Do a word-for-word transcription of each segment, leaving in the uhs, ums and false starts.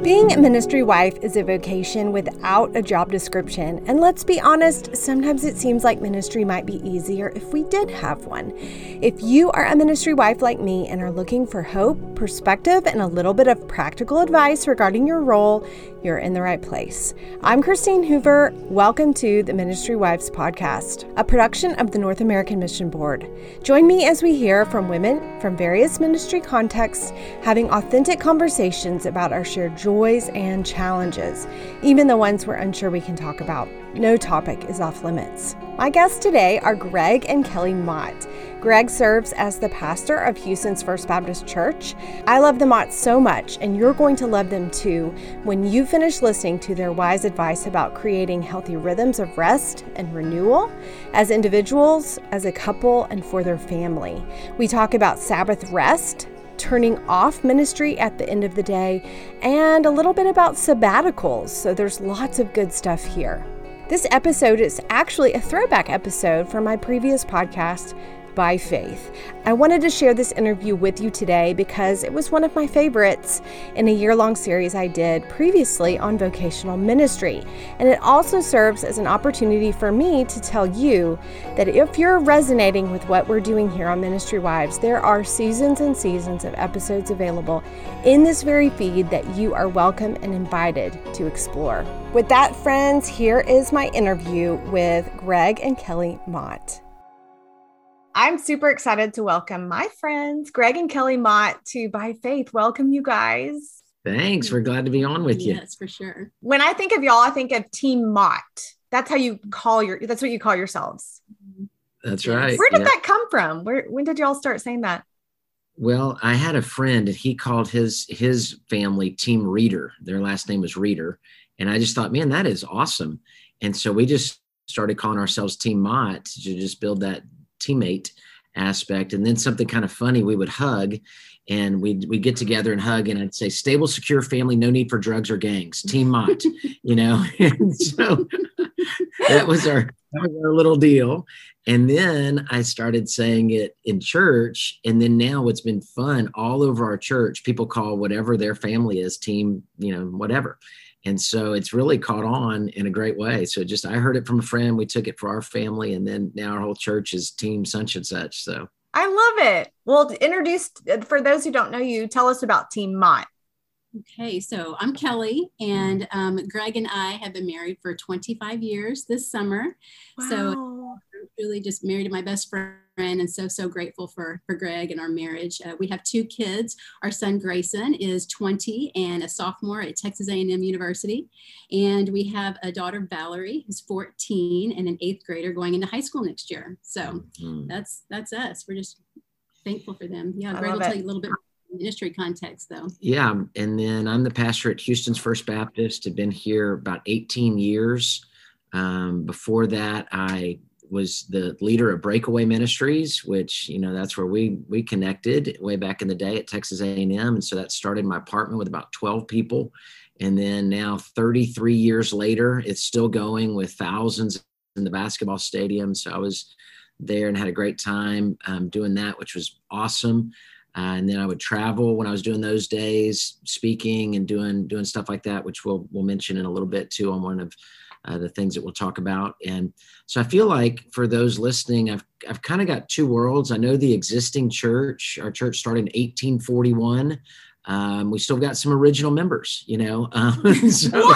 Being a ministry wife is a vocation without a job description, and let's be honest, sometimes it seems like ministry might be easier if we did have one. If you are a ministry wife like me and are looking for hope, perspective, and a little bit of practical advice regarding your role, you're in the right place. I'm Christine Hoover. Welcome to the Ministry Wives Podcast, a production of the North American Mission Board. Join me as we hear from women from various ministry contexts, having authentic conversations about our shared joys and challenges, even the ones we're unsure we can talk about. No topic is off limits. My guests today are Greg and Kelly Mott. Greg serves as the pastor of Houston's First Baptist Church. I love the Motts so much, and you're going to love them too when you finish listening to their wise advice about creating healthy rhythms of rest and renewal as individuals, as a couple, and for their family. We talk about Sabbath rest, turning off ministry at the end of the day, and a little bit about sabbaticals. So there's lots of good stuff here. This episode is actually a throwback episode from my previous podcast, By Faith. I wanted to share this interview with you today because it was one of my favorites in a year-long series I did previously on vocational ministry. And it also serves as an opportunity for me to tell you that if you're resonating with what we're doing here on Ministry Wives, there are seasons and seasons of episodes available in this very feed that you are welcome and invited to explore. With that, friends, here is my interview with Greg and Kelly Mott. I'm super excited to welcome my friends, Greg and Kelly Mott, to By Faith. Welcome, you guys. Thanks. We're glad to be on with you. Yes, for sure. When I think of y'all, I think of Team Mott. That's how you call your, that's what you call yourselves. That's right. Where did yeah. that come from? Where, when did y'all start saying that? Well, I had a friend and he called his, his family Team Reader. Their last name was Reader. And I just thought, man, that is awesome. And so we just started calling ourselves Team Mott to just build that teammate aspect. And then something kind of funny, we would hug and we'd, we'd get together and hug and I'd say, stable, secure family, no need for drugs or gangs, Team Mott, you know? And so that was our, that was our little deal. And then I started saying it in church. And then now it's been fun all over our church. People call whatever their family is Team, you know, whatever. And so it's really caught on in a great way. So just, I heard it from a friend, we took it for our family, and then now our whole church is Team such and such. So I love it. Well, introduce, for those who don't know you, tell us about Team Mott. Okay, so I'm Kelly, and um, Greg and I have been married for twenty-five years this summer. Wow. So I'm really just married to my best friend, and so, so grateful for, for Greg and our marriage. Uh, we have two kids. Our son Grayson is twenty and a sophomore at Texas A and M University. And we have a daughter, Valerie, who's fourteen and an eighth grader going into high school next year. So mm-hmm. that's that's us. We're just thankful for them. Yeah, I Greg will it. tell you a little bit more ministry context though. Yeah. And then I'm the pastor at Houston's First Baptist. I've been here about eighteen years. Um, before that, I was the leader of Breakaway Ministries, which, you know, that's where we, we connected way back in the day at Texas A and M. And so that started my apartment with about twelve people. And then now thirty-three years later, it's still going with thousands in the basketball stadium. So I was there and had a great time um, doing that, which was awesome. Uh, and then I would travel when I was doing those days, speaking and doing doing stuff like that, which we'll we'll mention in a little bit too on one of uh, the things that we'll talk about. And so I feel like for those listening, I've I've kind of got two worlds. I know the existing church. Our church started in eighteen forty-one. Um, we still got some original members, you know. Um, so,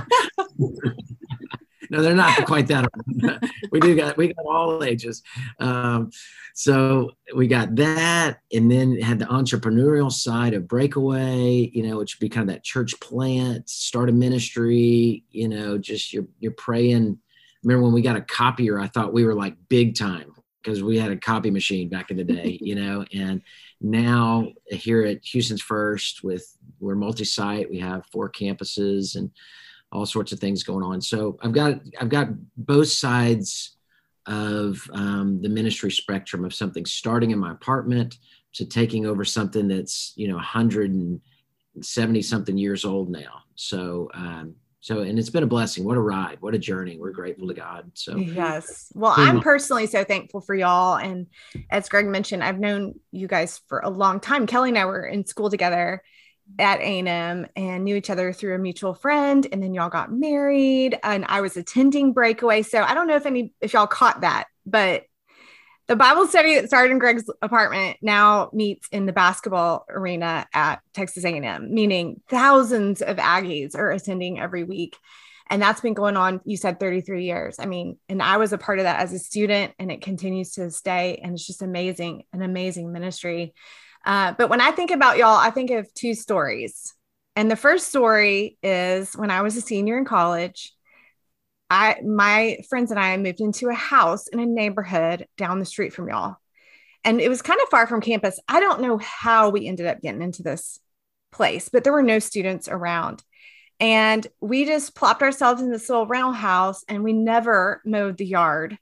no, they're not quite that old. we do got we got all ages. Um, so we got that, and then had the entrepreneurial side of Breakaway, you know, which would be kind of that church plant, start a ministry, you know, just you're you're praying. Remember when we got a copier, I thought we were like big time because we had a copy machine back in the day, you know, and now here at Houston's First with we're multi-site, we have four campuses and all sorts of things going on. So I've got I've got both sides of um, the ministry spectrum of something starting in my apartment to taking over something that's, you know, one hundred seventy something years old now. So um, so and it's been a blessing. What a ride. What a journey. We're grateful to God. So yes. Well, I'm personally so thankful for y'all. And as Greg mentioned, I've known you guys for a long time. Kelly and I were in school together. at A and M and knew each other through a mutual friend. And then y'all got married and I was attending Breakaway. So I don't know if any, if y'all caught that, but the Bible study that started in Greg's apartment now meets in the basketball arena at Texas A and M, meaning thousands of Aggies are attending every week. And that's been going on, you said thirty-three years. I mean, and I was a part of that as a student and it continues to stay. And it's just amazing, an amazing ministry. Uh, but when I think about y'all, I think of two stories. And the first story is when I was a senior in college, I, my friends and I moved into a house in a neighborhood down the street from y'all. And it was kind of far from campus. I don't know how we ended up getting into this place, but there were no students around. And we just plopped ourselves in this little rental house and we never mowed the yard.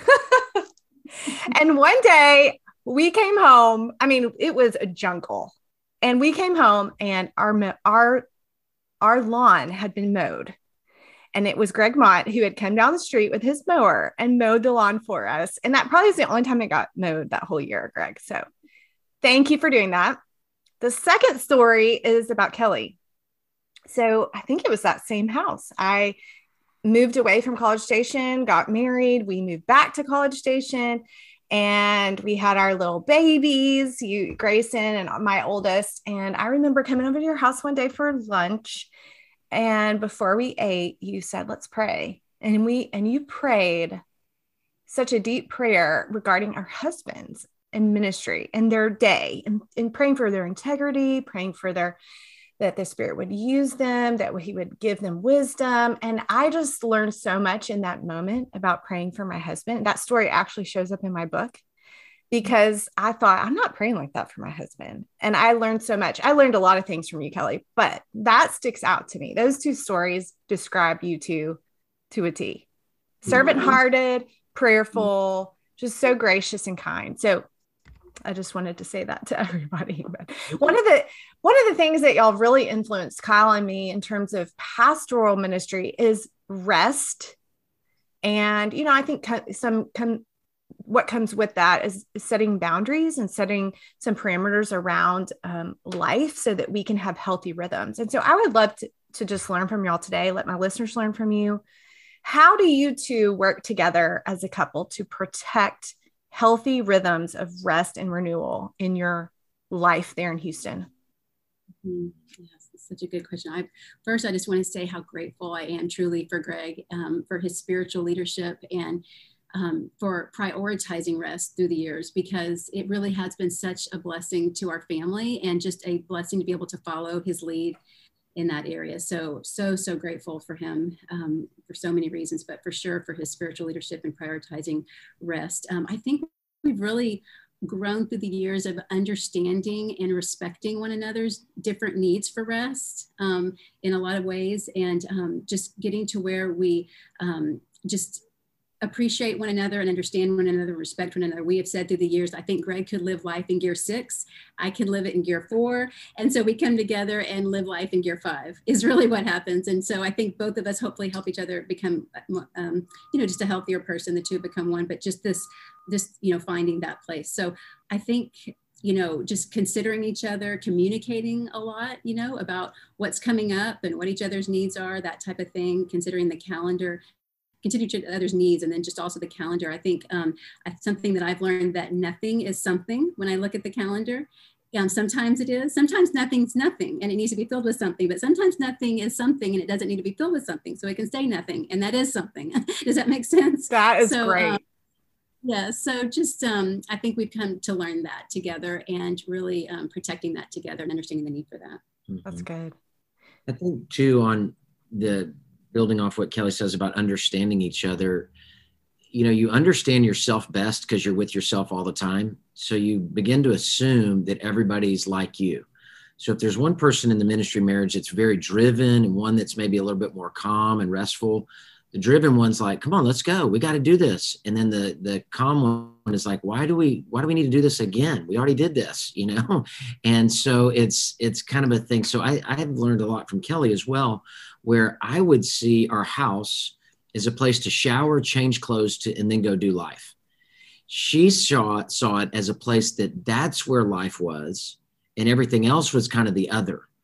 And one day we came home. I mean, it was a jungle. And we came home and our, our, our lawn had been mowed. And it was Greg Mott who had come down the street with his mower and mowed the lawn for us. And that probably is the only time it got mowed that whole year, Greg. So thank you for doing that. The second story is about Kelly. So I think it was that same house. I moved away from College Station, got married. We moved back to College Station and we had our little babies, you, Grayson and my oldest. And I remember coming over to your house one day for lunch. And before we ate, you said, let's pray. And we, and you prayed such a deep prayer regarding our husbands and ministry and their day and, and praying for their integrity, praying for their, that the Spirit would use them, that he would give them wisdom. And I just learned so much in that moment about praying for my husband. That story actually shows up in my book because I thought, I'm not praying like that for my husband. And I learned so much. I learned a lot of things from you, Kelly, but that sticks out to me. Those two stories describe you two to a T. Servant-hearted, prayerful, just so gracious and kind. So I just wanted to say that to everybody. But one of the one of the things that y'all really influenced Kyle and me in terms of pastoral ministry is rest. And, you know, I think some come what comes with that is setting boundaries and setting some parameters around um, life so that we can have healthy rhythms. And so I would love to, to just learn from y'all today. Let my listeners learn from you. How do you two work together as a couple to protect healthy rhythms of rest and renewal in your life there in Houston? Mm-hmm. Yes, it's such a good question. I first, I just want to say how grateful I am truly for Greg, um, for his spiritual leadership and um, for prioritizing rest through the years, because it really has been such a blessing to our family and just a blessing to be able to follow his lead in that area. So, so, so grateful for him um, for so many reasons, but for sure for his spiritual leadership and prioritizing rest. Um, I think we've really grown through the years of understanding and respecting one another's different needs for rest um, in a lot of ways, and um, just getting to where we um, just appreciate one another and understand one another, respect one another. We have said through the years, I think Greg could live life in gear six. I can live it in gear four. And so we come together and live life in gear five is really what happens. And so I think both of us hopefully help each other become, um, you know, just a healthier person, the two become one, but just this, this, you know, finding that place. So I think, you know, just considering each other, communicating a lot, you know, about what's coming up and what each other's needs are, that type of thing, considering the calendar, consider each other's needs, and then just also the calendar. I think um, something that I've learned that nothing is something when I look at the calendar. Um, sometimes it is, sometimes nothing's nothing and it needs to be filled with something, but sometimes nothing is something and it doesn't need to be filled with something. So it can stay nothing and that is something. Does that make sense? That is so, great. Um, yeah, so just um, I think we've come to learn that together and really um, protecting that together and understanding the need for that. That's good. I think too, on the building off what Kelly says about understanding each other, you know, you understand yourself best because you're with yourself all the time. So you begin to assume that everybody's like you. So if there's one person in the ministry marriage that's very driven and one that's maybe a little bit more calm and restful, the driven one's like, come on, let's go. We got to do this. And then the, the calm one is like, why do we, why do we need to do this again? We already did this, you know? And so it's, it's kind of a thing. So I, I have learned a lot from Kelly as well, where I would see our house as a place to shower, change clothes to, and then go do life. She saw it, saw it as a place that that's where life was and everything else was kind of the other.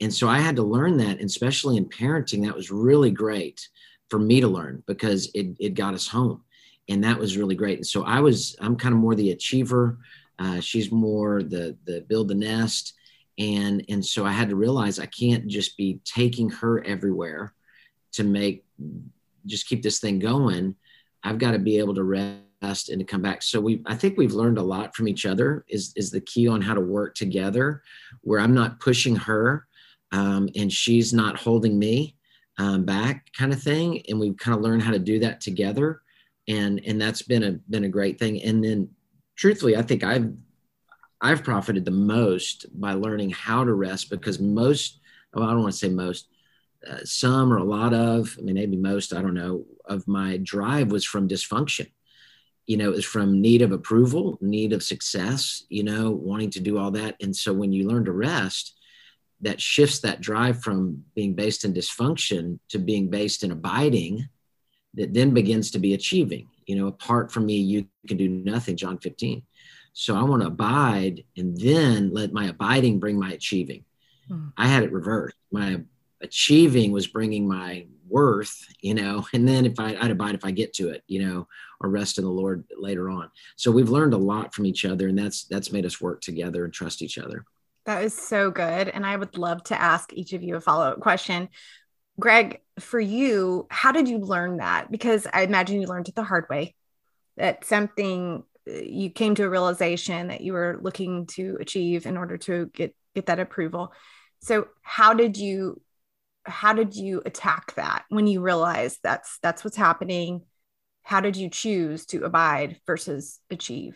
And so I had to learn that, and especially in parenting, that was really great for me to learn because it, it got us home. And that was really great. And so I was, I'm kind of more the achiever. Uh, she's more the, the build the nest. And, and so I had to realize I can't just be taking her everywhere to make, just keep this thing going. I've got to be able to rest and to come back. So we, I think we've learned a lot from each other is, is the key on how to work together, where I'm not pushing her um, and she's not holding me um, back kind of thing. And we've kind of learned how to do that together. And, and that's been a, been a great thing. And then truthfully, I think I've, I've profited the most by learning how to rest, because most, well, I don't want to say most, uh, some or a lot of, I mean, maybe most, I don't know, of my drive was from dysfunction. You know, it was from need of approval, need of success, you know, wanting to do all that. And so when you learn to rest, that shifts that drive from being based in dysfunction to being based in abiding, that then begins to be achieving. You know, apart from me, you can do nothing, John fifteen. So I want to abide and then let my abiding bring my achieving. Hmm. I had it reversed. My achieving was bringing my worth, you know, and then if I, I'd abide if I get to it, you know, or rest in the Lord later on. So we've learned a lot from each other, and that's, that's made us work together and trust each other. That is so good. And I would love to ask each of you a follow-up question. Greg, for you, how did you learn that? Because I imagine you learned it the hard way, that something you came to a realization that you were looking to achieve in order to get, get that approval. So how did you, how did you attack that when you realized that's, that's what's happening? How did you choose to abide versus achieve?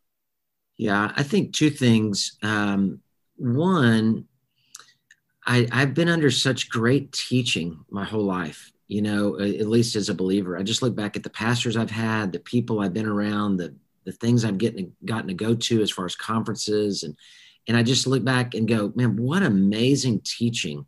Yeah, I think two things. Um, one, I, I've been under such great teaching my whole life, you know, at least as a believer. I just look back at the pastors I've had, the people I've been around, the the things I've getting, gotten to go to as far as conferences. And, and I just look back and go, man, what amazing teaching.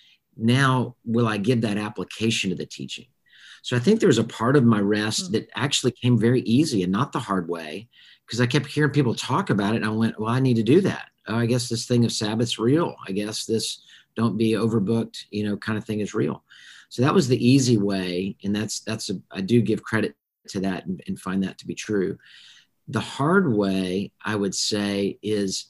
Now, will I give that application to the teaching? So I think there was a part of my rest mm-hmm. that actually came very easy and not the hard way, because I kept hearing people talk about it. And I went, well, I need to do that. Oh, I guess this thing of Sabbath's real. I guess this don't be overbooked, you know, kind of thing is real. So that was the easy way. And that's, that's, a, I do give credit to that and, and find that to be true. The hard way, I would say, is,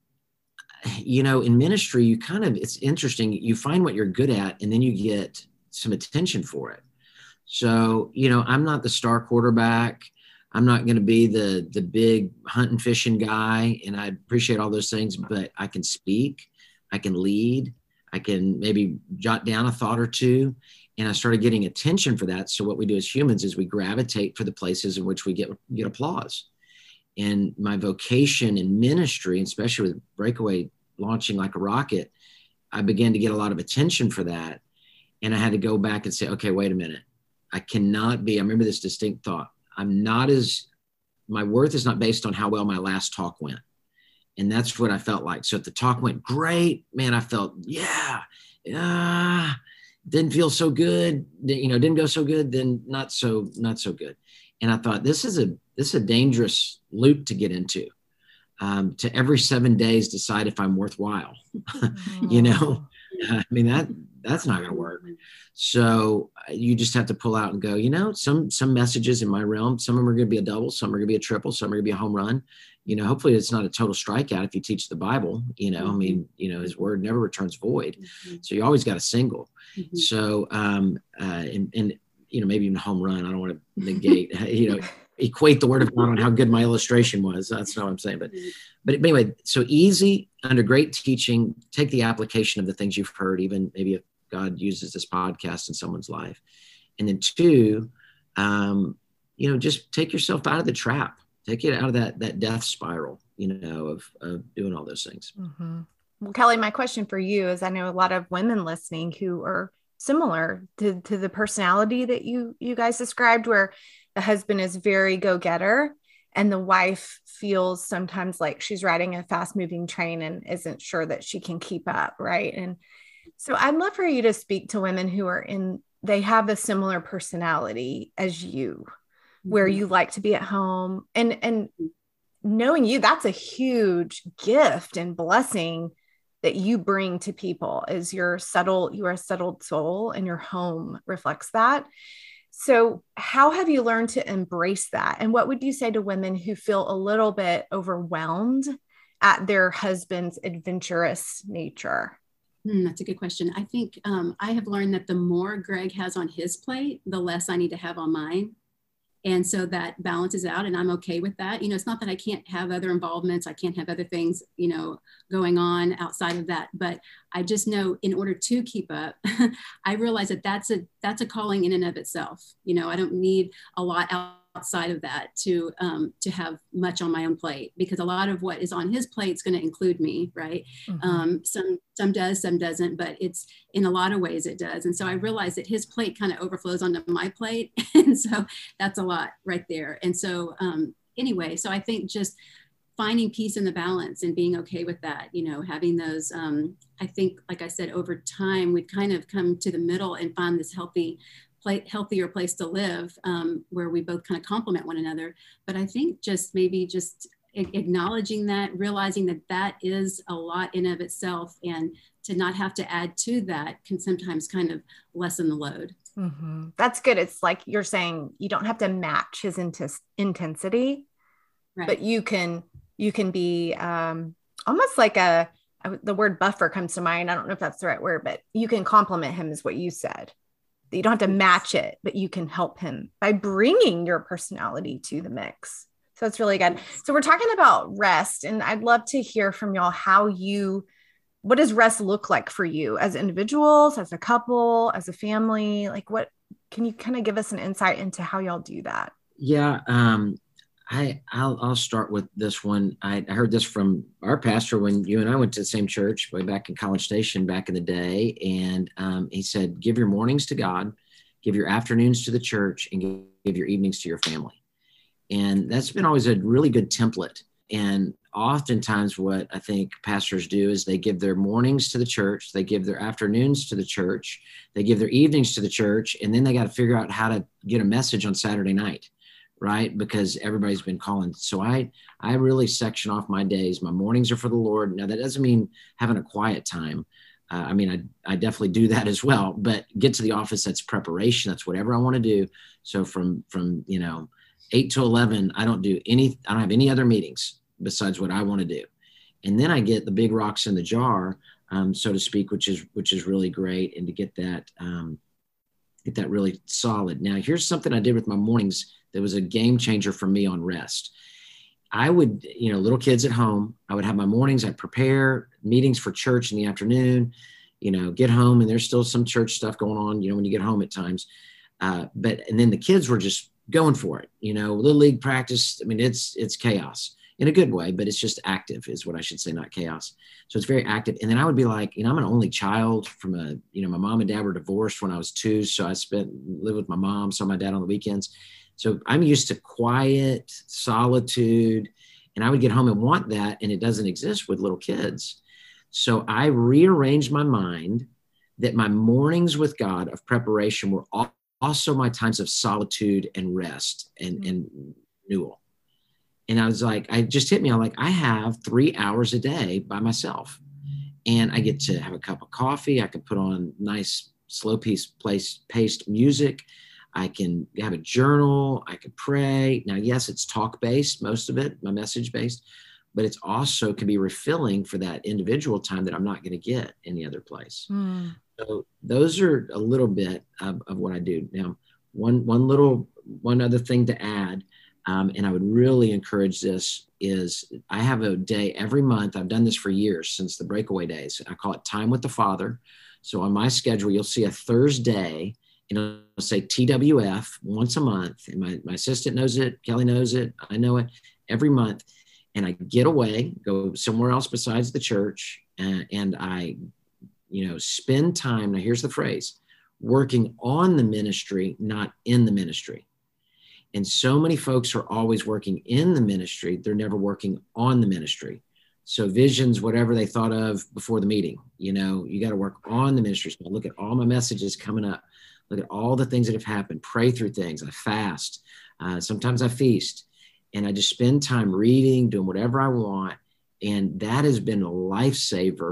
you know, in ministry, you kind of, it's interesting. You find what you're good at, and then you get some attention for it. So, you know, I'm not the star quarterback. I'm not going to be the, the big hunting, fishing guy. And I appreciate all those things, but I can speak, I can lead, I can maybe jot down a thought or two. And I started getting attention for that. So what we do as humans is we gravitate for the places in which we get, get applause. And my vocation in ministry, especially with Breakaway launching like a rocket, I began to get a lot of attention for that. And I had to go back and say, okay, wait a minute. I cannot be, I remember this distinct thought. I'm not as, my worth is not based on how well my last talk went. And that's what I felt like. So if the talk went great, man, I felt, yeah, yeah, didn't feel so good, you know, didn't go so good, then not so, not so good. And I thought, this is a, this is a dangerous loop to get into, um, to every seven days decide if I'm worthwhile, you know, I mean, that, that's not going to work. So you just have to pull out and go, you know, some, some messages in my realm, some of them are going to be a double, some are going to be a triple, some are going to be a home run. You know, hopefully it's not a total strikeout if you teach the Bible, you know, mm-hmm. I mean, you know, his word never returns void. Mm-hmm. So you always got a single. Mm-hmm. So, um, uh, and, and, you know, maybe even a home run. I don't want to negate, you know, equate the word of God on how good my illustration was. That's not what I'm saying. But, but anyway, so easy, under great teaching, take the application of the things you've heard, even maybe if God uses this podcast in someone's life. And then two, um, you know, just take yourself out of the trap, take it out of that, that death spiral, you know, of, of doing all those things. Mm-hmm. Well, Kelly, my question for you is, I know a lot of women listening who are similar to, to the personality that you, you guys described, where the husband is very go-getter and the wife feels sometimes like she's riding a fast moving train and isn't sure that she can keep up. Right. And so I'd love for you to speak to women who are in, they have a similar personality as you, mm-hmm. where you like to be at home, and, and knowing you, that's a huge gift and blessing that you bring to people is your settled, you are a settled soul, and your home reflects that. So how have you learned to embrace that? And what would you say to women who feel a little bit overwhelmed at their husband's adventurous nature? Hmm, that's a good question. I think um, I have learned that the more Greg has on his plate, the less I need to have on mine. And so that balances out, and I'm okay with that. You know, it's not that I can't have other involvements. I can't have other things, you know, going on outside of that. But I just know in order to keep up, I realize that that's a, that's a calling in and of itself. You know, I don't need a lot outside of that to, um, to have much on my own plate, because a lot of what is on his plate is going to include me. Right. Mm-hmm. Um, some, some does, some doesn't, but it's in a lot of ways it does. And so I realized that his plate kind of overflows onto my plate. And so that's a lot right there. And so, um, anyway, so I think just finding peace in the balance and being okay with that, you know, having those, um, I think, like I said, over time, we've kind of come to the middle and find this healthy Play, healthier place to live, um, where we both kind of complement one another. But I think just maybe just acknowledging that, realizing that that is a lot in of itself, and to not have to add to that can sometimes kind of lessen the load. Mm-hmm. That's good. It's like you're saying you don't have to match his int- intensity, right. But you can, you can be um, almost like a, the word buffer comes to mind. I don't know if that's the right word, but you can complement him is what you said. You don't have to match it, but you can help him by bringing your personality to the mix. So it's really good. So we're talking about rest, and I'd love to hear from y'all how you, what does rest look like for you as individuals, as a couple, as a family? Like what, can you kind of give us an insight into how y'all do that? Yeah. Um, I, I'll, I'll start with this one. I, I heard this from our pastor when you and I went to the same church way back in College Station back in the day. And um, he said, give your mornings to God, give your afternoons to the church, and give, give your evenings to your family. And that's been always a really good template. And oftentimes what I think pastors do is they give their mornings to the church, they give their afternoons to the church, they give their evenings to the church, and then they got to figure out how to get a message on Saturday night. Right? Because everybody's been calling. So I, I really section off my days. My mornings are for the Lord. Now that doesn't mean having a quiet time. Uh, I mean, I, I definitely do that as well, but get to the office, that's preparation. That's whatever I want to do. So from, from, you know, eight to eleven, I don't do any, I don't have any other meetings besides what I want to do. And then I get the big rocks in the jar, um, so to speak, which is, which is really great. And to get that, um, get that really solid. Now, here's something I did with my mornings that was a game changer for me on rest. I would, you know, little kids at home, I would have my mornings, I'd prepare meetings for church in the afternoon, you know, get home and there's still some church stuff going on, you know, when you get home at times. Uh, but, and then the kids were just going for it, you know, little league practice. I mean, it's, it's chaos in a good way, but it's just active is what I should say, not chaos. So it's very active. And then I would be like, you know, I'm an only child from a, you know, my mom and dad were divorced when I was two. So I spent, lived with my mom, saw my dad on the weekends. So I'm used to quiet, solitude, and I would get home and want that. And it doesn't exist with little kids. So I rearranged my mind that my mornings with God of preparation were also my times of solitude and rest and, mm-hmm. and renewal. And I was like, I just hit me. I'm like, I have three hours a day by myself and I get to have a cup of coffee. I can put on nice slow piece place paced music. I can have a journal. I can pray. Now, yes, it's talk based, most of it, my message based, but it's also can be refilling for that individual time that I'm not going to get any other place. Mm. So those are a little bit of, of what I do. Now, one, one little, one other thing to add, Um, and I would really encourage this is I have a day every month. I've done this for years since the breakaway days. I call it Time with the Father. So on my schedule, you'll see a Thursday and it'll say T W F once a month. And my, my assistant knows it. Kelly knows it. I know it every month. And I get away, go somewhere else besides the church. And, and I, you know, spend time. Now here's the phrase, working on the ministry, not in the ministry. And so many folks are always working in the ministry. They're never working on the ministry. So visions, whatever they thought of before the meeting, you know, you got to work on the ministry. So look at all my messages coming up. Look at all the things that have happened. Pray through things. I fast. Uh, sometimes I feast. And I just spend time reading, doing whatever I want. And that has been a lifesaver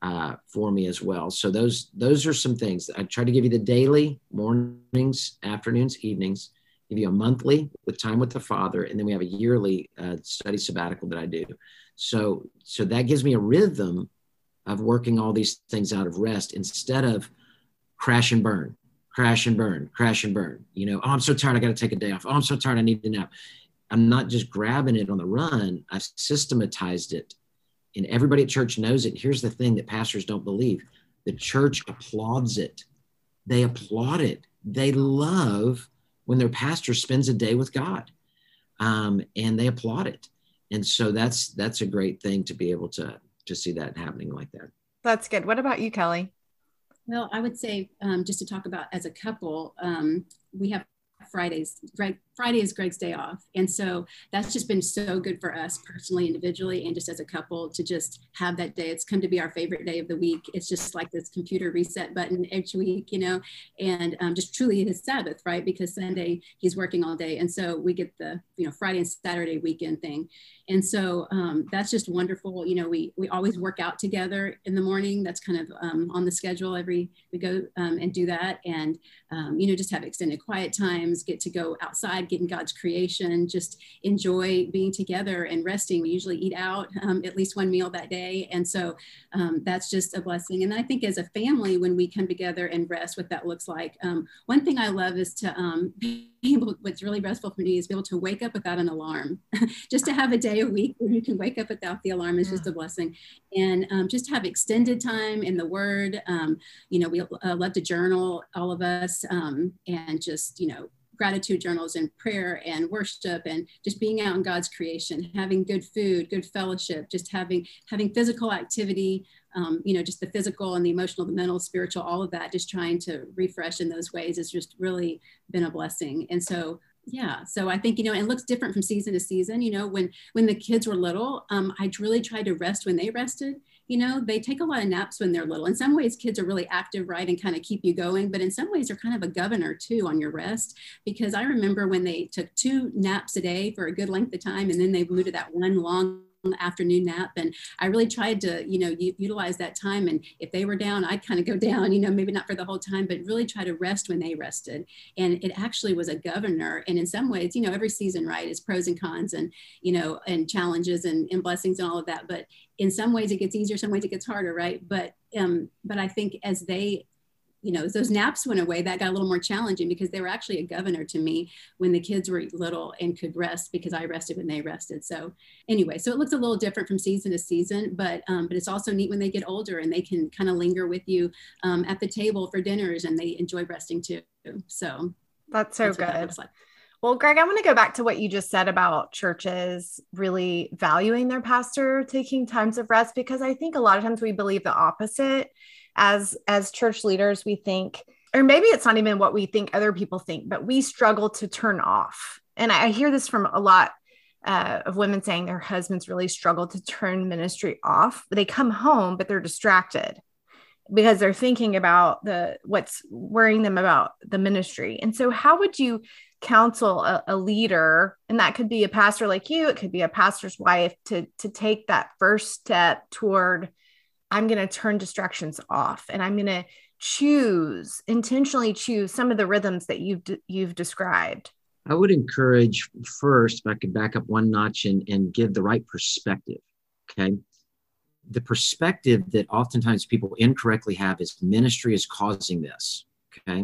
uh, for me as well. So those, those are some things. I try to give you the daily, mornings, afternoons, evenings, give you a monthly with time with the Father. And then we have a yearly uh, study sabbatical that I do. So, so that gives me a rhythm of working all these things out of rest instead of crash and burn, crash and burn, crash and burn. You know, oh, I'm so tired, I got to take a day off. Oh, I'm so tired, I need a nap. I'm not just grabbing it on the run. I've systematized it, and everybody at church knows it. Here's the thing that pastors don't believe. The church applauds it. They applaud it. They love when their pastor spends a day with God, um, and they applaud it. And so that's, that's a great thing to be able to, to see that happening like that. That's good. What about you, Kelly? Well, I would say um, just to talk about as a couple, um, we have Fridays. Greg, Friday is Greg's day off. And so that's just been so good for us personally, individually, and just as a couple to just have that day. It's come to be our favorite day of the week. It's just like this computer reset button each week, you know, and um, just truly his Sabbath, right? Because Sunday he's working all day. And so we get the, you know, Friday and Saturday weekend thing. And so um, that's just wonderful. You know, we, we always work out together in the morning. That's kind of um, on the schedule every, we go um, and do that. And, um, you know, just have extended quiet times, get to go outside, get in God's creation, just enjoy being together and resting. We usually eat out um, at least one meal that day. And so um, that's just a blessing. And I think as a family, when we come together and rest, what that looks like. Um, one thing I love is to um, be able, what's really restful for me is be able to wake up without an alarm. Just to have a day a week where you can wake up without the alarm is just a blessing. And um, just have extended time in the Word. Um, you know, we uh, love to journal, all of us, um, and just, you know, gratitude journals and prayer and worship and just being out in God's creation, having good food, good fellowship, just having having physical activity, um, you know, just the physical and the emotional, the mental, spiritual, all of that, just trying to refresh in those ways has just really been a blessing. And so, yeah, so I think, you know, it looks different from season to season. You know, when when the kids were little, um, I really tried to rest when they rested. You know, they take a lot of naps when they're little. In some ways, kids are really active, right, and kind of keep you going. But in some ways, they're kind of a governor, too, on your rest. Because I remember when they took two naps a day for a good length of time, and then they moved to that one long afternoon nap. And I really tried to, you know, u- utilize that time. And if they were down, I'd kind of go down, you know, maybe not for the whole time, but really try to rest when they rested. And it actually was a governor. And in some ways, you know, every season, right, is pros and cons and, you know, and challenges and, and blessings and all of that. But in some ways it gets easier, some ways it gets harder, right? But, um, but I think as they, you know, as those naps went away, that got a little more challenging because they were actually a governor to me when the kids were little and could rest because I rested when they rested. So anyway, so it looks a little different from season to season, but um, but it's also neat when they get older and they can kind of linger with you um, at the table for dinners and they enjoy resting too. So that's so that's good. That like. Well, Greg, I want to go back to what you just said about churches really valuing their pastor taking times of rest, because I think a lot of times we believe the opposite. As, as church leaders, we think, or maybe it's not even what we think other people think, but we struggle to turn off. And I hear this from a lot uh, of women saying their husbands really struggle to turn ministry off. They come home, but they're distracted because they're thinking about the what's worrying them about the ministry. And so how would you counsel a, a leader, and that could be a pastor like you, it could be a pastor's wife, to, to take that first step toward, I'm going to turn distractions off and I'm going to choose, intentionally choose some of the rhythms that you've, you've described? I would encourage first, if I could back up one notch and, and give the right perspective. Okay. The perspective that oftentimes people incorrectly have is ministry is causing this. Okay.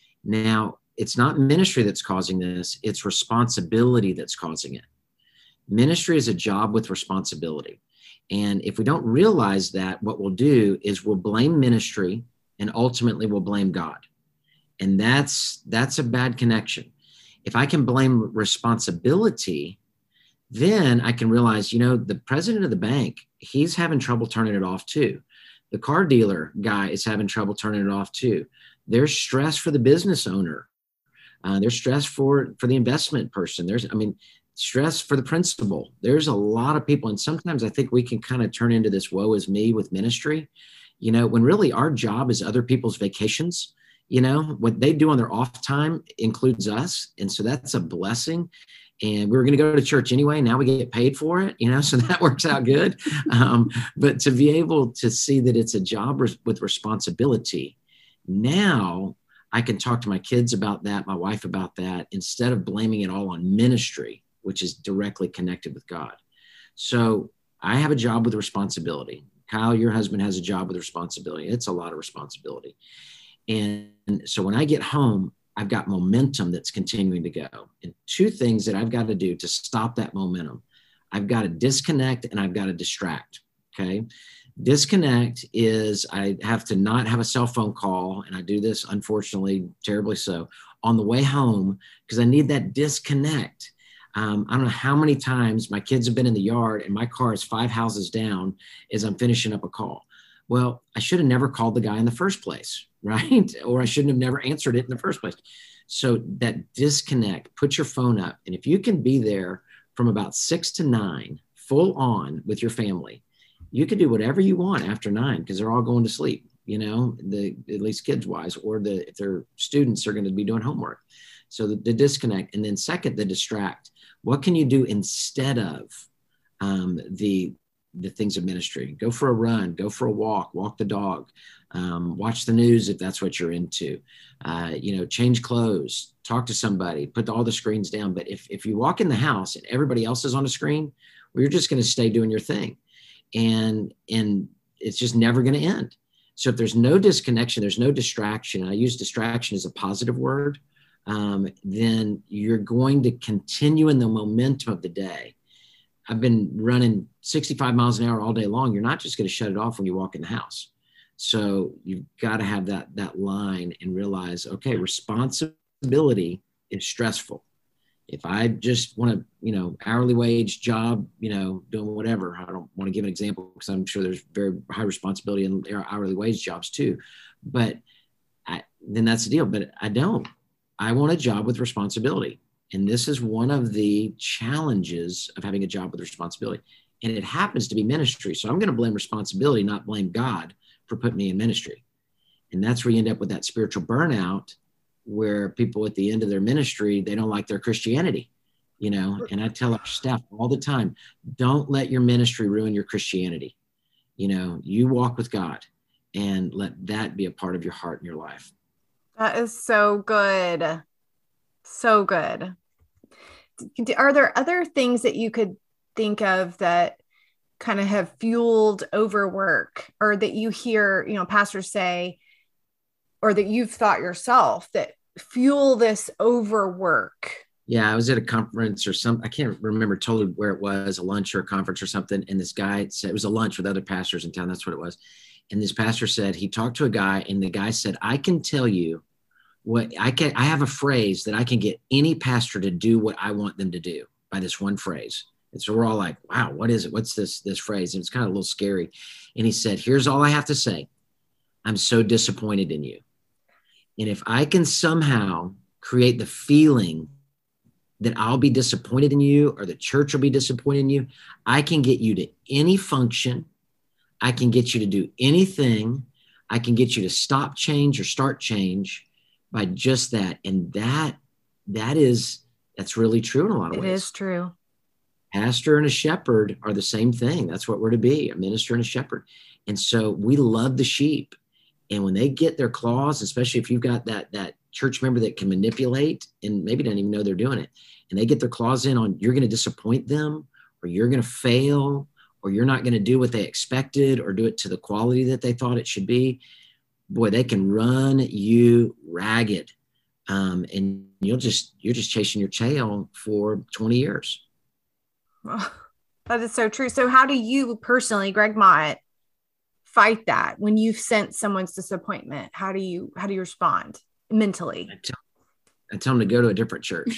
Now, it's not ministry that's causing this. It's responsibility that's causing it. Ministry is a job with responsibility. And if we don't realize that, what we'll do is we'll blame ministry and ultimately we'll blame God. And that's, that's a bad connection. If I can blame responsibility, then I can realize, you know, the president of the bank, he's having trouble turning it off too. The car dealer guy is having trouble turning it off too. There's stress for the business owner. Uh, there's stress for, for the investment person. There's, I mean, stress for the principal. There's a lot of people. And sometimes I think we can kind of turn into this woe is me with ministry, you know, when really our job is other people's vacations. You know, what they do on their off time includes us. And so that's a blessing. And we were going to go to church anyway. Now we get paid for it, you know, so that works out good. Um, but to be able to see that it's a job res- with responsibility, now I can talk to my kids about that, my wife about that, instead of blaming it all on ministry, which is directly connected with God. So I have a job with responsibility. Kyle, your husband has a job with responsibility. It's a lot of responsibility. And so when I get home, I've got momentum that's continuing to go. And two things that I've got to do to stop that momentum. I've got to disconnect and I've got to distract. Okay. Disconnect is I have to not have a cell phone call. And I do this, unfortunately, terribly so, on the way home, because I need that disconnect. Um, I don't know how many times my kids have been in the yard and my car is five houses down as I'm finishing up a call. Well, I should have never called the guy in the first place, right? Or I shouldn't have never answered it in the first place. So that disconnect, put your phone up. And if you can be there from about six to nine, full on with your family, you can do whatever you want after nine because they're all going to sleep, you know, the at least kids wise, or the if they're students are going to be doing homework. So the, the disconnect. And then second, the distract. What can you do instead of um, the the things of ministry? Go for a run, go for a walk, walk the dog, um, watch the news if that's what you're into, uh, you know, change clothes, talk to somebody, put all the screens down. But if, if you walk in the house and everybody else is on a screen, well, you're just going to stay doing your thing. And, and it's just never going to end. So if there's no disconnection, there's no distraction, I use distraction as a positive word, um, then you're going to continue in the momentum of the day. I've been running sixty-five miles an hour all day long. You're not just going to shut it off when you walk in the house. So you've got to have that, that line and realize, okay, responsibility is stressful. If I just want to, you know, hourly wage job, you know, doing whatever, I don't want to give an example because I'm sure there's very high responsibility in hourly wage jobs too. But I, then that's the deal. But I don't. I want a job with responsibility. And this is one of the challenges of having a job with responsibility. And it happens to be ministry. So I'm going to blame responsibility, not blame God for putting me in ministry. And that's where you end up with that spiritual burnout, where people at the end of their ministry, they don't like their Christianity, you know. And I tell our staff all the time, don't let your ministry ruin your Christianity. You know, you walk with God and let that be a part of your heart and your life. That is so good. So good. Are there other things that you could think of that kind of have fueled overwork, or that you hear, you know, pastors say, or that you've thought yourself that fuel this overwork? Yeah, I was at a conference or some, I can't remember totally where it was, a lunch or a conference or something. And this guy said, it was a lunch with other pastors in town. That's what it was. And this pastor said, he talked to a guy and the guy said, I can tell you what I can, I have a phrase that I can get any pastor to do what I want them to do by this one phrase. And so we're all like, wow, what is it? What's this, this phrase? And it's kind of a little scary. And he said, here's all I have to say. I'm so disappointed in you. And if I can somehow create the feeling that I'll be disappointed in you, or the church will be disappointed in you, I can get you to any function. I can get you to do anything. I can get you to stop change or start change by just that. And that, that is, that's really true in a lot of it ways. It is true. Pastor and a shepherd are the same thing. That's what we're to be, a minister and a shepherd. And so we love the sheep. And when they get their claws, especially if you've got that, that church member that can manipulate and maybe don't even know they're doing it, and they get their claws in on, you're going to disappoint them, or you're going to fail, or you're not going to do what they expected or do it to the quality that they thought it should be, boy, they can run you ragged. Um, and you'll just, you're just chasing your tail for twenty years. Oh, that is so true. So how do you personally, Greg Mott, fight that when you've sensed someone's disappointment? How do you, how do you respond mentally? I tell, I tell them to go to a different church.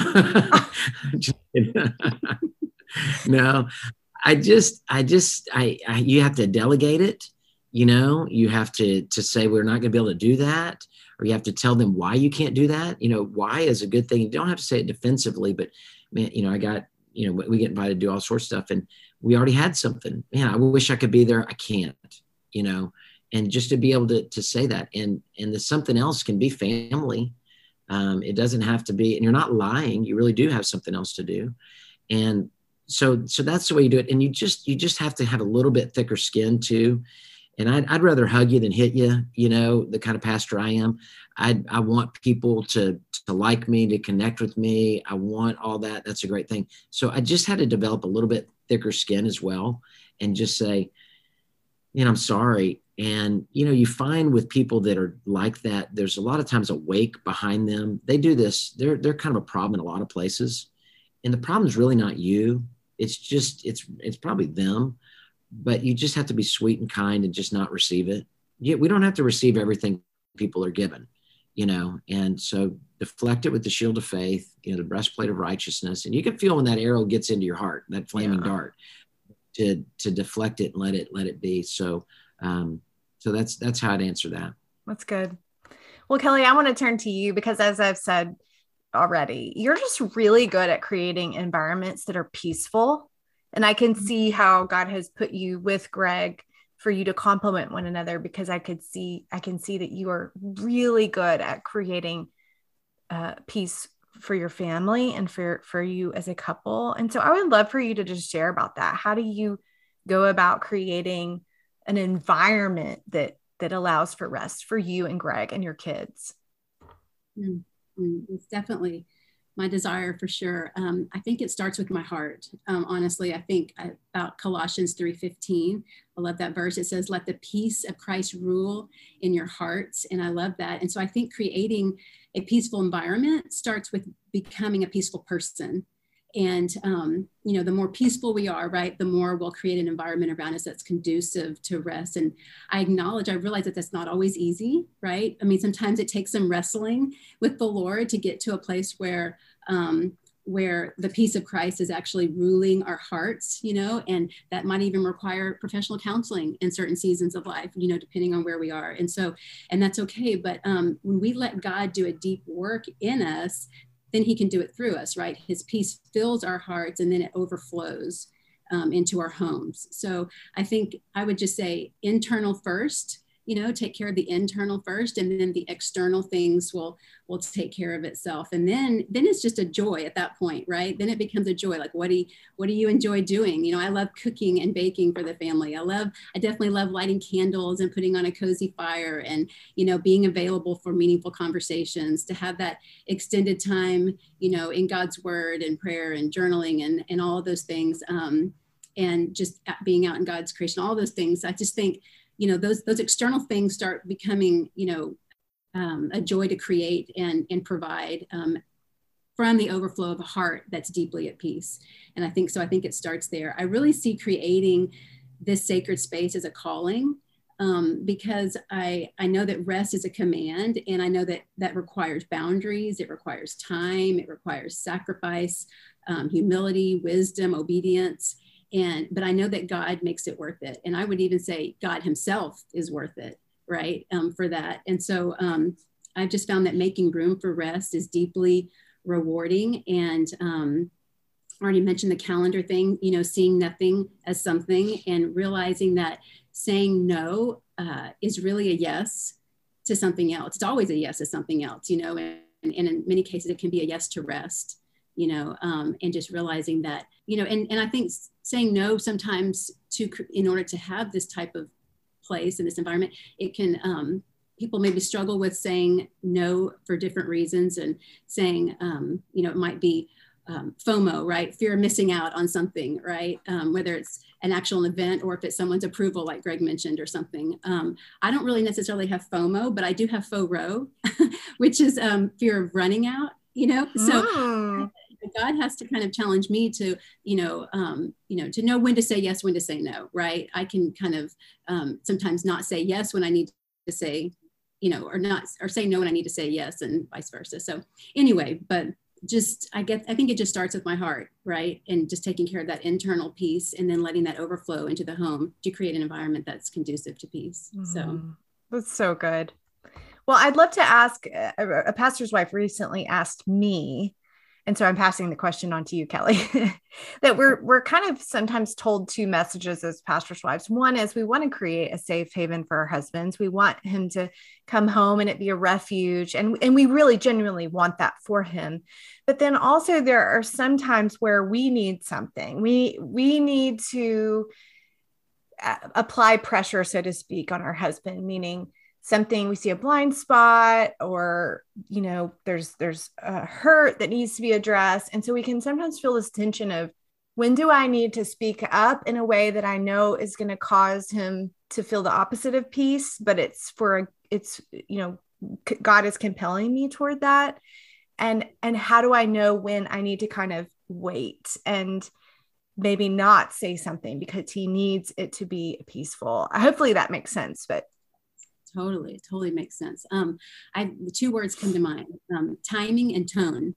No, I just, I just, I, I, you have to delegate it. You know, you have to, to say, we're not going to be able to do that. Or you have to tell them why you can't do that. You know, why is a good thing. You don't have to say it defensively, but man, you know, I got, you know, we get invited to do all sorts of stuff, and we already had something. Man, I wish I could be there. I can't, you know, and just to be able to, to say that. And, and the something else can be family. Um, it doesn't have to be, and you're not lying. You really do have something else to do. And so, so that's the way you do it. And you just, you just have to have a little bit thicker skin too. And I'd, I'd rather hug you than hit you, you know, the kind of pastor I am. I I want people to, to like me, to connect with me. I want all that. That's a great thing. So I just had to develop a little bit thicker skin as well, and just say, you know, I'm sorry. And, you know, you find with people that are like that, there's a lot of times a wake behind them. They do this. They're, they're kind of a problem in a lot of places. And the problem is really not you. It's just, it's, it's probably them, but you just have to be sweet and kind and just not receive it. Yeah, we don't have to receive everything people are given, you know, and so deflect it with the shield of faith, you know, the breastplate of righteousness. And you can feel when that arrow gets into your heart, that flaming yeah. dart, to, to deflect it and let it, let it be. So, um, so that's, that's how I'd answer that. That's good. Well, Kelly, I want to turn to you because, as I've said already, you're just really good at creating environments that are peaceful. And I can see how God has put you with Greg for you to complement one another, because I could see, I can see that you are really good at creating uh, peace for your family and for, for you as a couple. And so I would love for you to just share about that. How do you go about creating an environment that, that allows for rest for you and Greg and your kids? Mm-hmm. It's definitely my desire for sure. Um, I think it starts with my heart. Um, honestly, I think about Colossians three fifteen. I love that verse. It says, let the peace of Christ rule in your hearts. And I love that. And so I think creating a peaceful environment starts with becoming a peaceful person. And, um, you know, the more peaceful we are, right, the more we'll create an environment around us that's conducive to rest. And I acknowledge, I realize that that's not always easy, right? I mean, sometimes it takes some wrestling with the Lord to get to a place where, um, where the peace of Christ is actually ruling our hearts, you know, and that might even require professional counseling in certain seasons of life, you know, depending on where we are. And so, and that's okay. But um, when we let God do a deep work in us, then he can do it through us, right? His peace fills our hearts and then it overflows um, into our homes. So I think I would just say internal first, you know, take care of the internal first, and then the external things will, will take care of itself. And then, then it's just a joy at that point, right? Then it becomes a joy. Like, what do you, what do you enjoy doing? You know, I love cooking and baking for the family. I love, I definitely love lighting candles and putting on a cozy fire and, you know, being available for meaningful conversations, to have that extended time, you know, in God's word and prayer and journaling and, and all of those things. Um, and just being out in God's creation, all those things. I just think, you know, those, those external things start becoming, you know, um, a joy to create and, and provide um, from the overflow of a heart that's deeply at peace. And I think, so I think it starts there. I really see creating this sacred space as a calling um, because I, I know that rest is a command, and I know that that requires boundaries. It requires time. It requires sacrifice, um, humility, wisdom, obedience. And, but I know that God makes it worth it. And I would even say God himself is worth it, right, um, for that. And so um, I've just found that making room for rest is deeply rewarding. And um, I already mentioned the calendar thing, you know, seeing nothing as something and realizing that saying no uh, is really a yes to something else. It's always a yes to something else, you know, and, and in many cases it can be a yes to rest, you know, um, and just realizing that, you know, and, and I think saying no sometimes to, in order to have this type of place in this environment, it can, um, people maybe struggle with saying no for different reasons, and saying, um, you know, it might be um, FOMO, right? Fear of missing out on something, right? Um, whether it's an actual event or if it's someone's approval, like Greg mentioned, or something. Um, I don't really necessarily have FOMO, but I do have FORO, which is um, fear of running out, you know? So mm. God has to kind of challenge me to, you know, um, you know, to know when to say yes, when to say no, right? I can kind of um, sometimes not say yes when I need to say, you know, or not, or say no when I need to say yes, and vice versa. So anyway, but just, I get, I think it just starts with my heart, right? And just taking care of that internal peace, and then letting that overflow into the home to create an environment that's conducive to peace. Mm, so that's so good. Well, I'd love to ask, a, a pastor's wife recently asked me, And so I'm passing the question on to you, Kelly, that we're, we're kind of sometimes told two messages as pastors' wives. One is we want to create a safe haven for our husbands. We want him to come home and it be a refuge. And, and we really genuinely want that for him. But then also there are some times where we need something. We, we need to apply pressure, so to speak, on our husband, meaning something, we see a blind spot, or, you know, there's, there's a hurt that needs to be addressed. And so we can sometimes feel this tension of, when do I need to speak up in a way that I know is going to cause him to feel the opposite of peace, but it's for, a, it's, you know, God is compelling me toward that. And, and how do I know when I need to kind of wait and maybe not say something because he needs it to be peaceful? Hopefully that makes sense, but Totally, totally makes sense. Um, I the two words come to mind: um, timing and tone.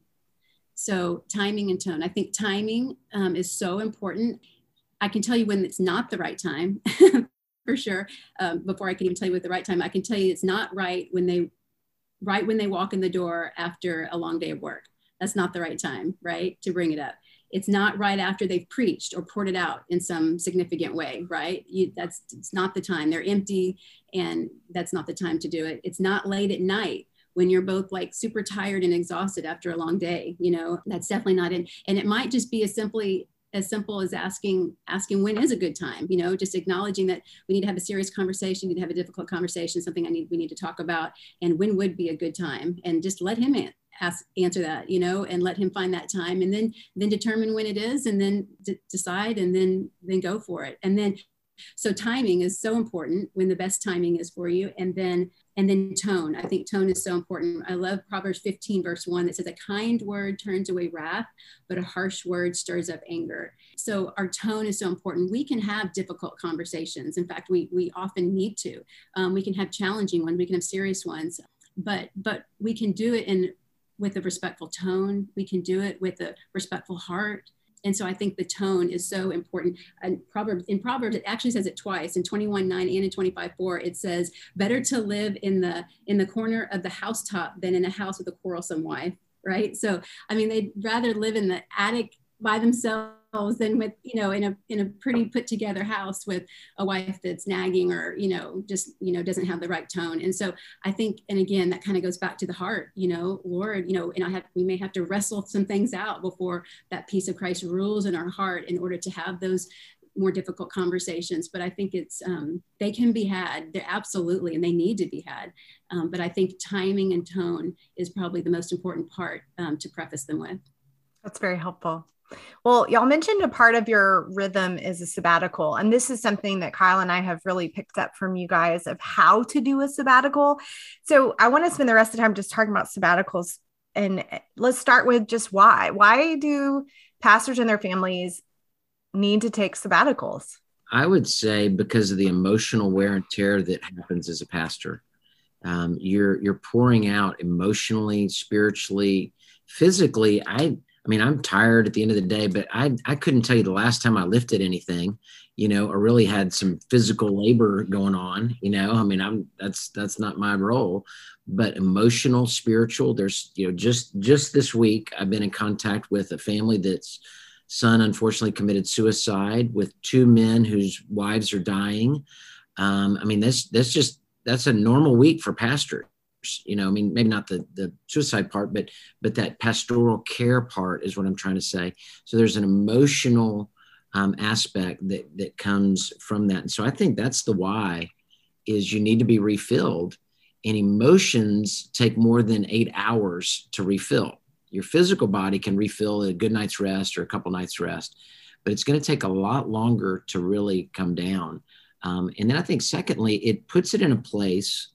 So timing and tone. I think timing um, is so important. I can tell you when it's not the right time, for sure. Um, before I can even tell you what the right time, I can tell you it's not right when they, right when they walk in the door after a long day of work. That's not the right time, right, to bring it up. It's not right after they've preached or poured it out in some significant way, right? You, that's it's not the time. They're empty, and that's not the time to do it. It's not late at night when you're both like super tired and exhausted after a long day. You know, that's definitely not in. And it might just be as simply as simple as asking asking when is a good time. You know, just acknowledging that we need to have a serious conversation, we need to have a difficult conversation, something I need we need to talk about, and when would be a good time, and just let him in. Ask, answer that, you know, and let him find that time, and then then determine when it is, and then d- decide, and then then go for it. And then, so timing is so important, when the best timing is for you, and then and then tone. I think tone is so important. I love Proverbs fifteen verse one that says, "A kind word turns away wrath, but a harsh word stirs up anger." So our tone is so important. We can have difficult conversations. In fact, we we often need to. Um, we can have challenging ones. We can have serious ones, but but we can do it in with a respectful tone. We can do it with a respectful heart. And so I think the tone is so important. And Proverbs, in Proverbs, it actually says it twice, in twenty-one nine and in twenty-five four, it says, "Better to live in the in the corner of the housetop than in a house with a quarrelsome wife," right? So, I mean, they'd rather live in the attic by themselves than with, you know, in a in a pretty put together house with a wife that's nagging, or, you know, just, you know, doesn't have the right tone. And so I think, and again, that kind of goes back to the heart, you know, Lord, you know, and I have, we may have to wrestle some things out before that peace of Christ rules in our heart in order to have those more difficult conversations. But I think it's, um, they can be had. They're absolutely, and they need to be had. Um, but I think timing and tone is probably the most important part um, to preface them with. That's very helpful. Well, y'all mentioned a part of your rhythm is a sabbatical. And this is something that Kyle and I have really picked up from you guys of how to do a sabbatical. So I want to spend the rest of the time just talking about sabbaticals. And let's start with just why. Why do pastors and their families need to take sabbaticals? I would say because of the emotional wear and tear that happens as a pastor. Um, you're you're pouring out emotionally, spiritually, physically. I I mean, I'm tired at the end of the day, but I I couldn't tell you the last time I lifted anything, you know, or really had some physical labor going on, you know. I mean, I'm that's that's not my role, but emotional, spiritual. There's, you know, just just this week, I've been in contact with a family that's son unfortunately committed suicide, with two men whose wives are dying. Um, I mean, that's that's just that's a normal week for pastors. You know, I mean, maybe not the, the suicide part, but, but that pastoral care part is what I'm trying to say. So there's an emotional um, aspect that, that comes from that. And so I think that's the why, is you need to be refilled, and emotions take more than eight hours to refill. Your physical body can refill a good night's rest or a couple nights rest, but it's going to take a lot longer to really come down. Um, and then I think secondly, it puts it in a place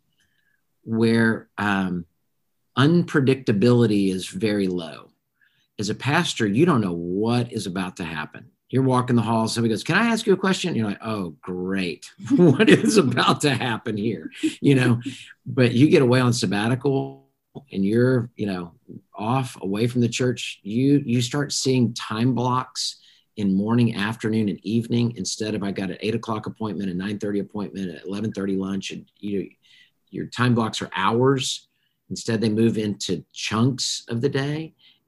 where um, unpredictability is very low. As a pastor, you don't know what is about to happen. You're walking the hall, somebody goes, "Can I ask you a question?" You're like, "Oh, great. What is about to happen here?" You know, but you get away on sabbatical and you're, you know, off away from the church. You, you start seeing time blocks in morning, afternoon, and evening, instead of, I got an eight o'clock appointment, a nine thirty appointment, at eleven thirty lunch, and you your time blocks are hours. Instead, they move into chunks of the day.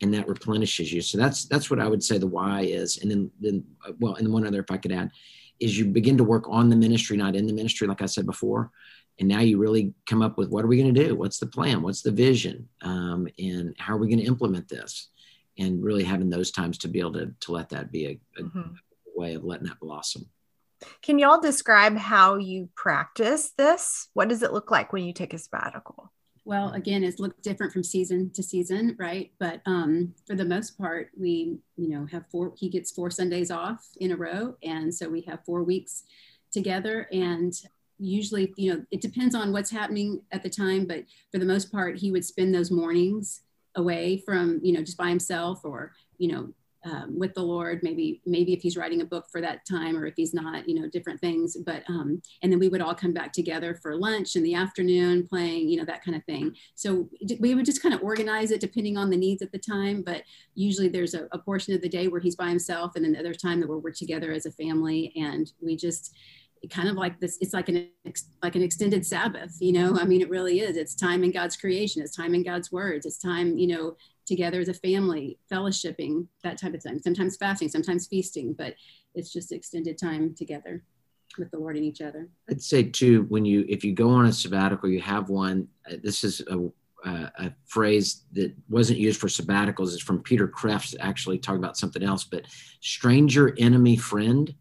and that replenishes you. So that's that's what I would say the why is. And then, then well, and one other, if I could add, is you begin to work on the ministry, not in the ministry, like I said before. And now you really come up with, what are we going to do? What's the plan? What's the vision? Um, and how are we going to implement this? And really having those times to be able to, to let that be a, a mm-hmm. way of letting that blossom. Can you all describe how you practice this? What does it look like when you take a sabbatical? Well, again, it's looked different from season to season, right? But um, for the most part, we, you know, have four, he gets four Sundays off in a row. And so we have four weeks together. And usually, you know, it depends on what's happening at the time, but for the most part, he would spend those mornings away from, you know, just by himself, or, you know, um, with the Lord, maybe, maybe if he's writing a book for that time, or if he's not, you know, different things. But, um, and then we would all come back together for lunch in the afternoon, playing, you know, that kind of thing. So we would just kind of organize it depending on the needs at the time. But usually there's a, a portion of the day where he's by himself, and then the other time that we're, we're together as a family. And we just, kind of like this, it's like an like an extended Sabbath, you know. I mean, it really is. It's time in God's creation. It's time in God's words. It's time, you know, together as a family, fellowshipping, that type of thing. Sometimes fasting, sometimes feasting, but it's just extended time together with the Lord and each other. I'd say too, when you, if you go on a sabbatical, you have one, uh, this is a, uh, a phrase that wasn't used for sabbaticals. It's from Peter Kreeft, actually talking about something else, but stranger, enemy, friend.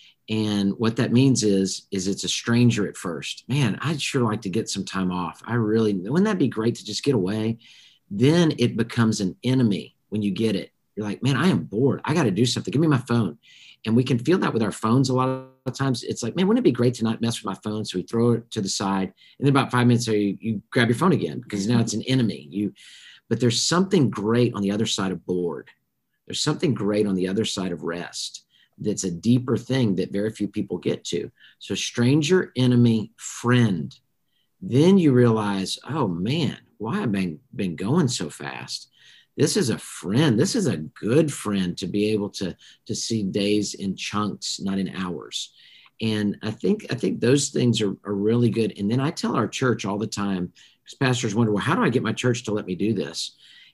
And what that means is, is it's a stranger at first. Man, I'd sure like to get some time off. I really, wouldn't that be great to just get away? Then it becomes an enemy when you get it. You're like, man, I am bored. I got to do something. Give me my phone. And we can feel that with our phones a lot of times. It's like, man, wouldn't it be great to not mess with my phone? So we throw it to the side. And then about five minutes later, you, you grab your phone again, because now it's an enemy. You, but there's something great on the other side of bored. There's something great on the other side of rest. That's a deeper thing that very few people get to. So stranger, enemy, friend. Then you realize, oh man, why have I been, been going so fast? This is a friend. This is a good friend to be able to, to see days in chunks, not in hours. And I think, I think those things are, are really good. And then I tell our church all the time, because pastors wonder, well, how do I get my church to let me do this?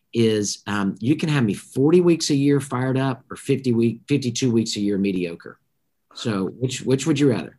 Is um, you can have me forty weeks a year fired up, or fifty week, fifty-two weeks a year mediocre. So which, which would you rather?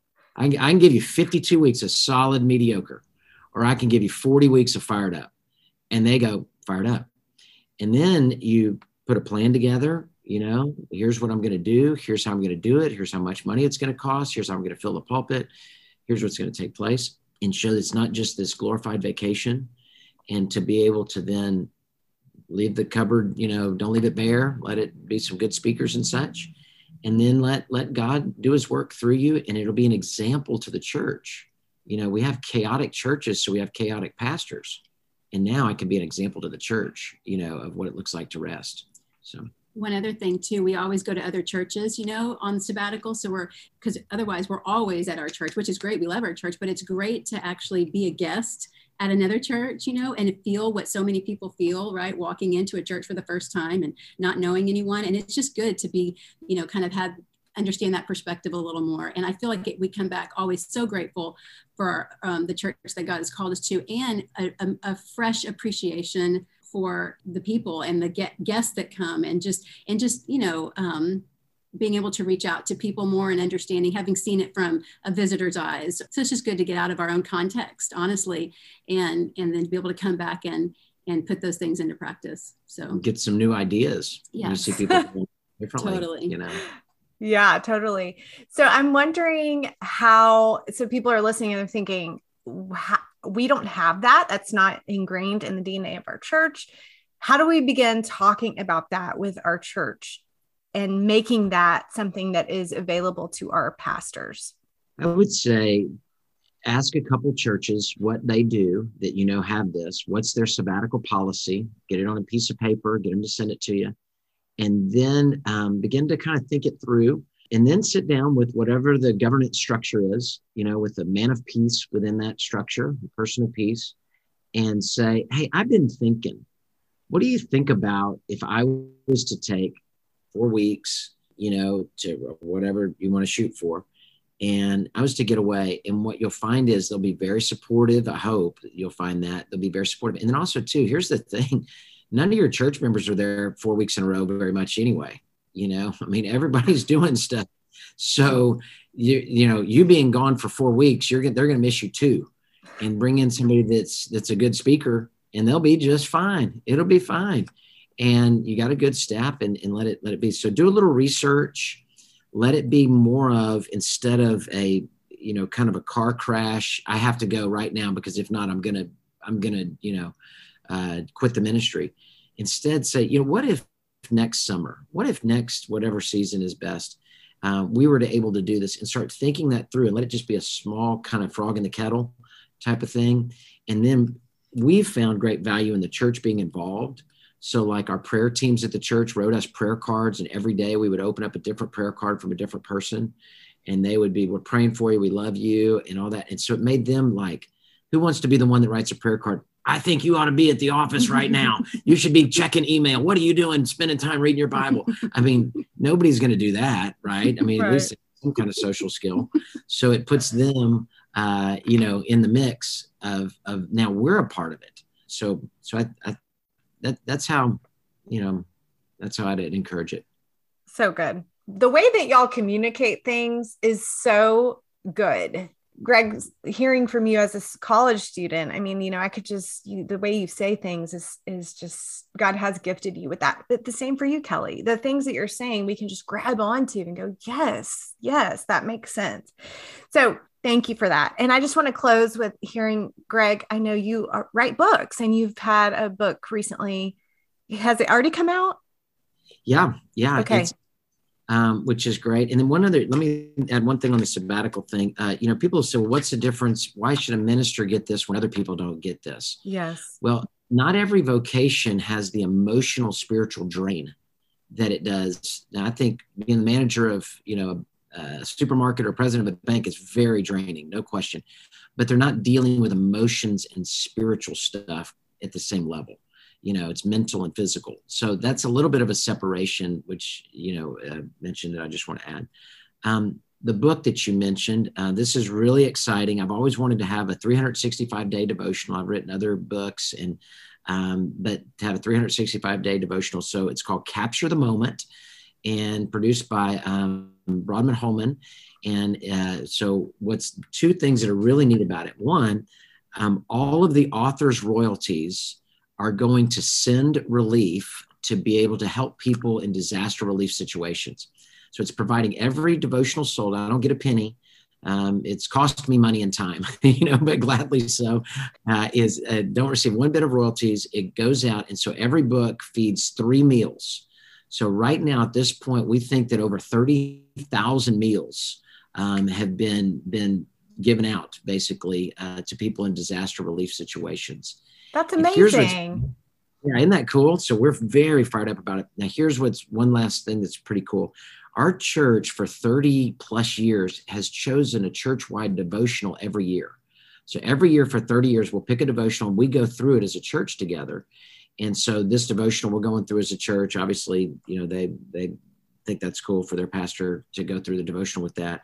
I can, I can give you fifty-two weeks of solid mediocre, or I can give you forty weeks of fired up. And they go, fired up. And then you put a plan together, you know, here's what I'm going to do. Here's how I'm going to do it. Here's how much money it's going to cost. Here's how I'm going to fill the pulpit. Here's what's going to take place. And show that it's not just this glorified vacation. And to be able to then leave the cupboard, you know, don't leave it bare. Let it be some good speakers and such. And then let, let God do his work through you. And it'll be an example to the church. You know, we have chaotic churches, so we have chaotic pastors. And now I can be an example to the church, you know, of what it looks like to rest. So one other thing too, we always go to other churches, you know, on sabbatical. So we're, because otherwise we're always at our church, which is great. We love our church, but it's great to actually be a guest at another church, you know, and feel what so many people feel, right? Walking into a church for the first time and not knowing anyone. And it's just good to be, you know, kind of have, understand that perspective a little more. And I feel like it, we come back always so grateful for um, the church that God has called us to, and a, a, a fresh appreciation for the people and the get, guests that come, and just, and just, you know, um, being able to reach out to people more and understanding, having seen it from a visitor's eyes. So it's just good to get out of our own context, honestly, and, and then be able to come back and, and put those things into practice. So get some new ideas. Yes. You see people differently, Totally. you know? Yeah, totally. So I'm wondering how, so people are listening and they're thinking, we don't have that. That's not ingrained in the D N A of our church. How do we begin talking about that with our church and making that something that is available to our pastors? I would say ask a couple churches what they do that, you know, have this. What's their sabbatical policy? Get it on a piece of paper, get them to send it to you. And then um, begin to kind of think it through, and then sit down with whatever the governance structure is, you know, with a man of peace within that structure, a person of peace, and say, hey, I've been thinking, what do you think about if I was to take four weeks, you know, to whatever you want to shoot for, and I was to get away? And what you'll find is they'll be very supportive. I hope you'll find that they'll be very supportive. And then also too, here's the thing, none of your church members are there four weeks in a row very much anyway. You know, I mean, everybody's doing stuff. So, you, you know, you being gone for four weeks, you're they're going to miss you too. And bring in somebody that's, that's a good speaker, and they'll be just fine. It'll be fine. And you got a good staff, and, and let it, let it be. So do a little research, let it be more of, instead of a, you know, kind of a car crash, I have to go right now, because if not, I'm going to, I'm going to, you know, uh, quit the ministry. Instead say, you know, what if next summer, what if next, whatever season is best, uh, we were to able to do this, and start thinking that through, and let it just be a small kind of frog in the kettle type of thing. And then we've found great value in the church being involved. So like our prayer teams at the church wrote us prayer cards, and every day we would open up a different prayer card from a different person, and they would be, we're praying for you, we love you, and all that. And so it made them like, who wants to be the one that writes a prayer card? I think you ought to be at the office right now. You should be checking email. What are you doing? Spending time reading your Bible. I mean, nobody's going to do that, right? I mean, right. At least some kind of social skill. So it puts them, uh, you know, in the mix of, of now we're a part of it. So, so I, I that that's how, you know, that's how I'd encourage it. So good. The way that y'all communicate things is so good. Greg, hearing from you as a college student, I mean, you know, I could just, you, the way you say things is, is just, God has gifted you with that. But the same for you, Kelly. The things that you're saying, we can just grab onto and go, yes, yes, that makes sense. So thank you for that. And I just want to close with hearing, Greg, I know you are, write books, and you've had a book recently. Has it already come out? Yeah. Yeah. Okay. It's, Um, which is great. And then one other, let me add one thing on the sabbatical thing. Uh, you know, people say, well, what's the difference? Why should a minister get this when other people don't get this? Yes. Well, not every vocation has the emotional, spiritual drain that it does. Now, I think being the manager of, you know, a supermarket or president of a bank is very draining, no question. But they're not dealing with emotions and spiritual stuff at the same level. You know, it's mental and physical. So that's a little bit of a separation, which, you know, uh, mentioned that I just want to add. Um, the book that you mentioned, uh, this is really exciting. I've always wanted to have a three hundred sixty-five day devotional. I've written other books, and um, but to have a three hundred sixty-five day devotional. So it's called Capture the Moment, and produced by um, Rodman Holman. And uh, so what's two things that are really neat about it? One, um, all of the author's royalties are going to send relief to be able to help people in disaster relief situations. So it's providing every devotional sold. I don't get a penny. Um, it's cost me money and time, you know, but gladly so, uh, is uh, don't receive one bit of royalties. It goes out. And so every book feeds three meals. So right now at this point, we think that over thirty thousand meals um, have been, been given out basically uh, to people in disaster relief situations. That's amazing. Yeah, isn't that cool? So we're very fired up about it. Now, here's what's one last thing that's pretty cool. Our church for thirty plus years has chosen a church-wide devotional every year. So every year for thirty years, we'll pick a devotional and we go through it as a church together. And so this devotional we're going through as a church, obviously, you know, they they think that's cool for their pastor to go through the devotional with that.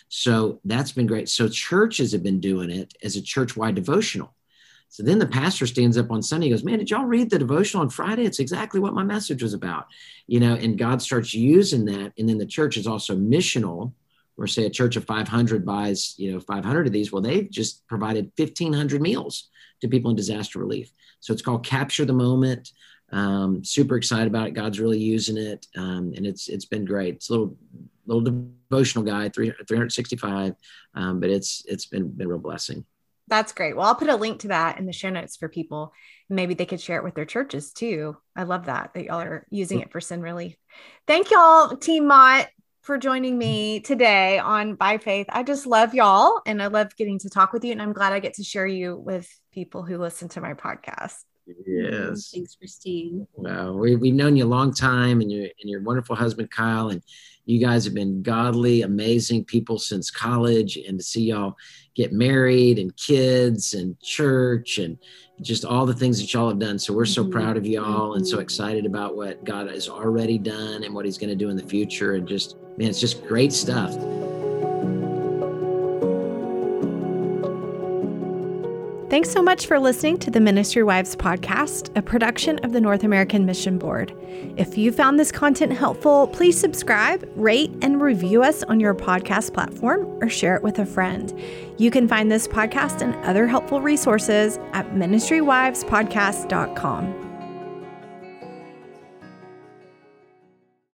So that's been great. So churches have been doing it as a church-wide devotional. So then the pastor stands up on Sunday, and goes, man, did y'all read the devotional on Friday? It's exactly what my message was about, you know, and God starts using that. And then the church is also missional, where say a church of five hundred buys, you know, five hundred of these. Well, they've just provided fifteen hundred meals to people in disaster relief. So it's called Capture the Moment. Um, super excited about it. God's really using it. Um, and it's, it's been great. It's a little, little devotional guide, three hundred sixty-five. Um, but it's, it's been, been a real blessing. That's great. Well, I'll put a link to that in the show notes for people. Maybe they could share it with their churches too. I love that, that y'all are using it for sin relief. Thank y'all, Team Mott, for joining me today on By Faith. I just love y'all, and I love getting to talk with you. And I'm glad I get to share you with people who listen to my podcast. Yes. Thanks, Christine. Well, we, we've known you a long time, and your and your wonderful husband, Kyle, and you guys have been godly, amazing people since college, and to see y'all get married and kids and church and just all the things that y'all have done. So we're so mm-hmm. proud of y'all mm-hmm. and so excited about what God has already done and what he's going to do in the future. And just, man, it's just great stuff. Thanks so much for listening to the Ministry Wives podcast, a production of the North American Mission Board. If you found this content helpful, please subscribe, rate, and review us on your podcast platform or share it with a friend. You can find this podcast and other helpful resources at ministry wives podcast dot com.